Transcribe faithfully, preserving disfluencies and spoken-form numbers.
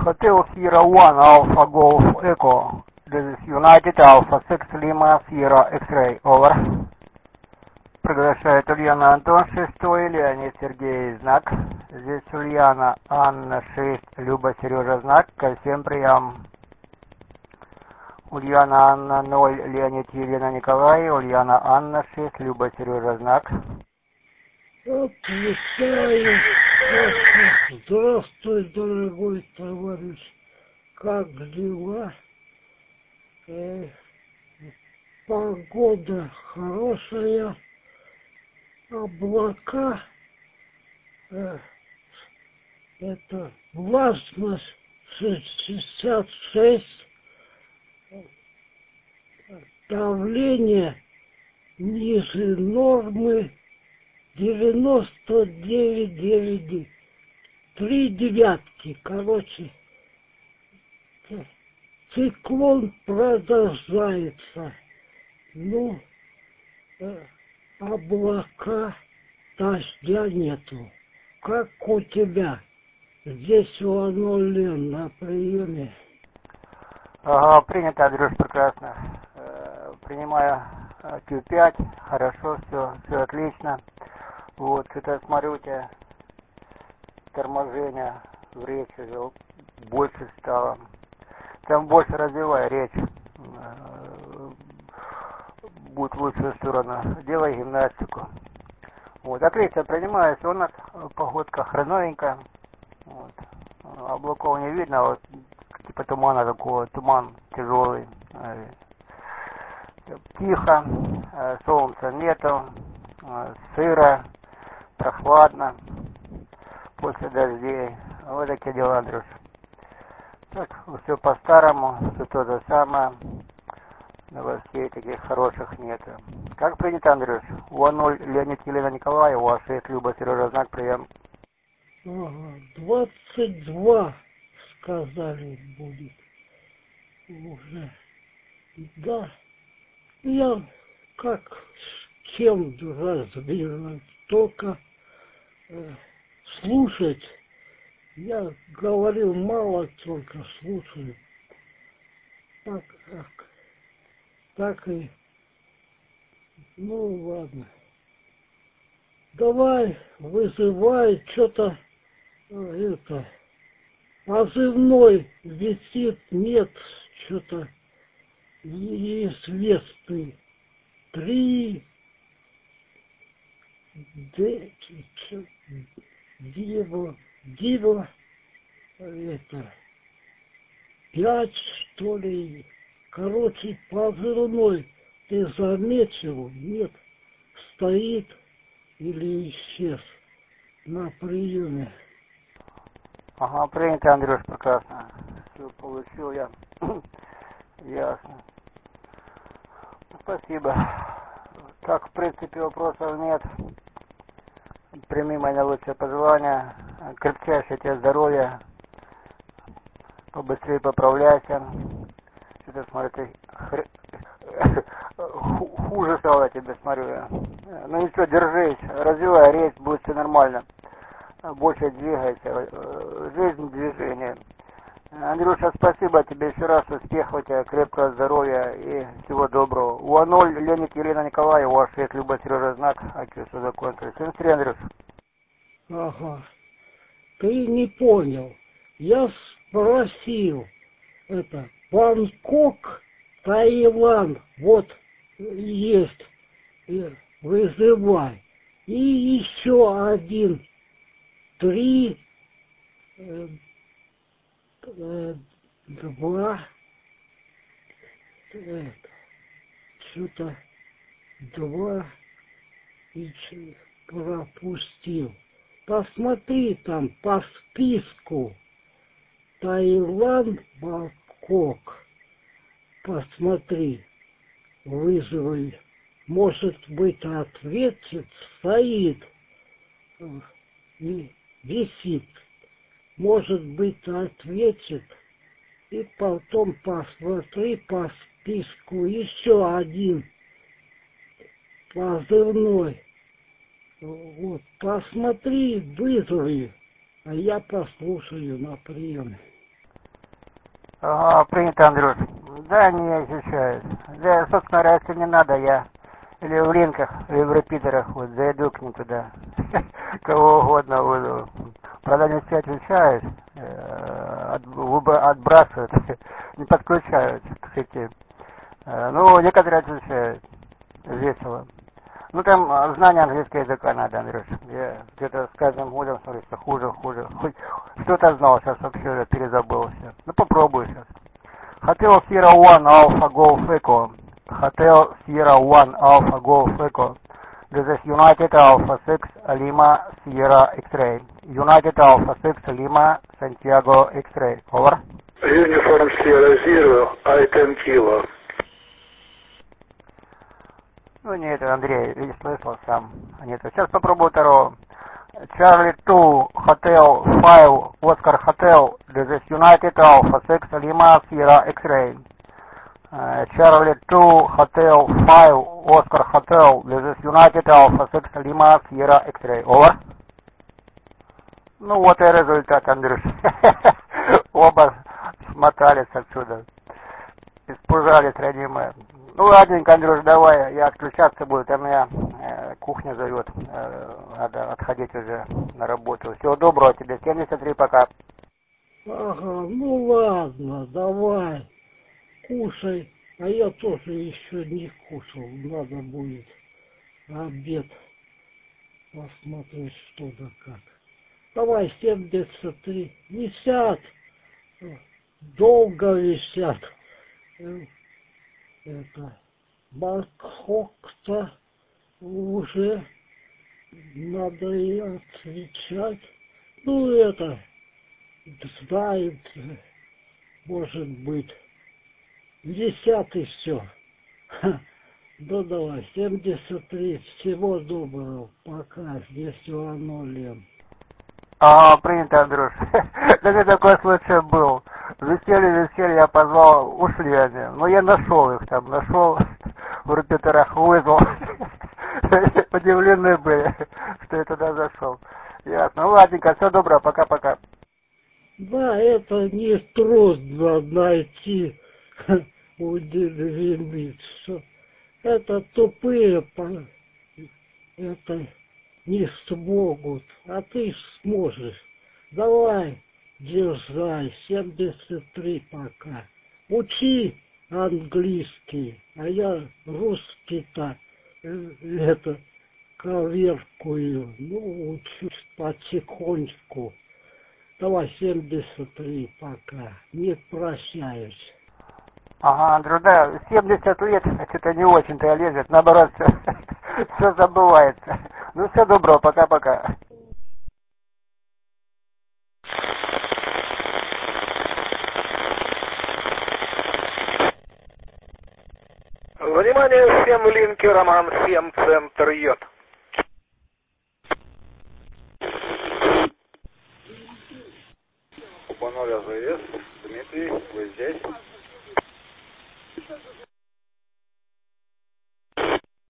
Hotel Sierra One Alpha Golf Echo. This is United Alpha six Lima Sierra X-Ray. Over. Приглашает Ульяна Антон шестой, Леонид Сергей знак. Здесь Ульяна Анна шесть, Люба Сережа знак. Ко всем прием. Ульяна Анна ноль, Леонид Елена Николай. Ульяна Анна шесть, Люба Сережа знак. Отвечаю. Здравствуй, дорогой товарищ. Как дела? Э, погода хорошая. Облака. Э, это влажность шестьдесят шесть. Давление ниже нормы девяносто девять девять. Три девятки, короче. Циклон продолжается. Ну, э, облака, дождя нету. Как у тебя? Здесь у Анулин на приеме. Ага, принято, Андрюш, прекрасно. Э, принимаю Q пять, хорошо, все, все отлично. Вот, это смотрю, у тебя торможение в речи же больше стало. Там больше развивай речь. Будет в лучшую сторону. Делай гимнастику. Вот, отлично, принимается у нас погодка хреновенькая. Вот. Облаков не видно, вот типа тумана такого, туман тяжелый. Тихо, солнца нету, сыро, прохладно, после дождей. Вот такие дела, Андрюш. Так, все по-старому, все то же самое. Новостей таких хороших нет. Как принято, Андрюш? У ноль Леонид Елена Николаева, у шесть Люба Сережа знак, прием. Ага, двадцать два сказали будет уже. Да, я как с кем разбираюсь, только э, слушать. Я говорил мало, только слушаю. Так, так, так и, ну ладно. Давай, вызывай, что-то, это, позывной висит, нет, что-то неизвестный. Три, д, диво, диво, это, пять, что ли, короче, позывной, ты заметил, нет, стоит или исчез на приеме. Ага, принято, Андрюш, прекрасно. Все получил я. Ясно. Спасибо. Так, в принципе, вопросов нет. Прими мои наилучшие пожелания. Крепчайшего тебе здоровья. Побыстрее поправляйся. Что-то, смотрю, ты хр... хуже стало я тебе, смотрю я. Ну ничего, держись, развивай речь, будет все нормально. Больше двигайся. Жизнь движение. Андрюша, спасибо тебе еще раз, успехов тебе, крепкого здоровья и всего доброго. У ноль Леонид Елена Николаева, у шесть Люба Сережа знак, Акиса закончили. Всем три, Андрюш. Ага, ты не понял. Я спросил, это, Бангкок, Таиланд, вот есть, вызывай. И еще один, три, э, э, два, э, что-то два, и ч- пропустил. Посмотри там по списку. Таиланд, Бангкок. Посмотри, вызовы. Может быть, ответит, стоит, и висит. Может быть, ответит. И потом посмотри по списку еще один позывной. Вот, посмотри, вызови, а я послушаю на приеме. Ага, принято, Андрюш. Да, не ощущаюсь. Да, собственно говоря, если не надо, я или в линках, или в репитерах вот зайду к ним туда. Кого угодно буду. Правда, не все отвечают, э, от, выбо- отбрасывают, не подключают к сети. Э, ну, некоторые отвечают. Весело. Ну, там а, знание английского языка надо, Андрюш. Я где-то с каждым годом, смотрю, что хуже, хуже. Хоть что-то знал, сейчас вообще перезабыл все. Ну, попробую сейчас. Hotel Sierra One Alpha Golf Echo. Hotel Sierra One Alpha Golf Echo. This is United Alpha six Lima Sierra X-Ray. United Alpha six Lima Santiago X-Ray. Over. Uniform Sierra Zero, I ten Kilo. Ну, не это, Андрей, видишь, слышал сам. Нет, сейчас попробую второго. Charlie two Hotel five Oscar Hotel. This is United Alpha six Lima Sierra X-Ray. Uh, Charlie two Hotel five Oscar Hotel. This is United Alpha six Lima Sierra X-Ray. Over. Ну, вот и результат, Андрюш. Оба смотались отсюда. Испужались, родимые. Ну, ладненько, Андрюш, давай, я отключаться буду, там меня э, кухня зовет, э, надо отходить уже на работу. Всего доброго тебе, семьдесят три, пока. Ага, ну ладно, давай, кушай. А я тоже еще не кушал, надо будет обед посмотреть, что да как. Давай, семьдесят три, висят, долго висят. Это, Бангкок-то уже надо и отвечать. Ну, это, знает, может быть, висят и все. Ну, давай, семьдесят три, всего доброго, пока, здесь Лен. Ага, принято, Андрюш. Даже такой случай был. Висели, висели, я позвал, ушли они. Но я нашел их там, нашел в репетерах, вызвал. Удивлены были, что я туда зашел. Ясно. Ну, ладненько, все доброго, пока-пока. Да, это не трудно найти удивленных. Это тупые, это не смогут, а ты сможешь. Давай, дерзай, семьдесят три пока. Учи английский, а я русский-то это коверкую, ну, учусь потихоньку. Давай, семьдесят три пока, не прощаюсь. Ага, Андрю, да, семьдесят лет, что-то не очень-то лезет, наоборот, все, все забывается. Ну, все доброго, пока-пока. Внимание всем линкерам, всем центр йод. Купа ноль АЗС, Дмитрий, вы здесь?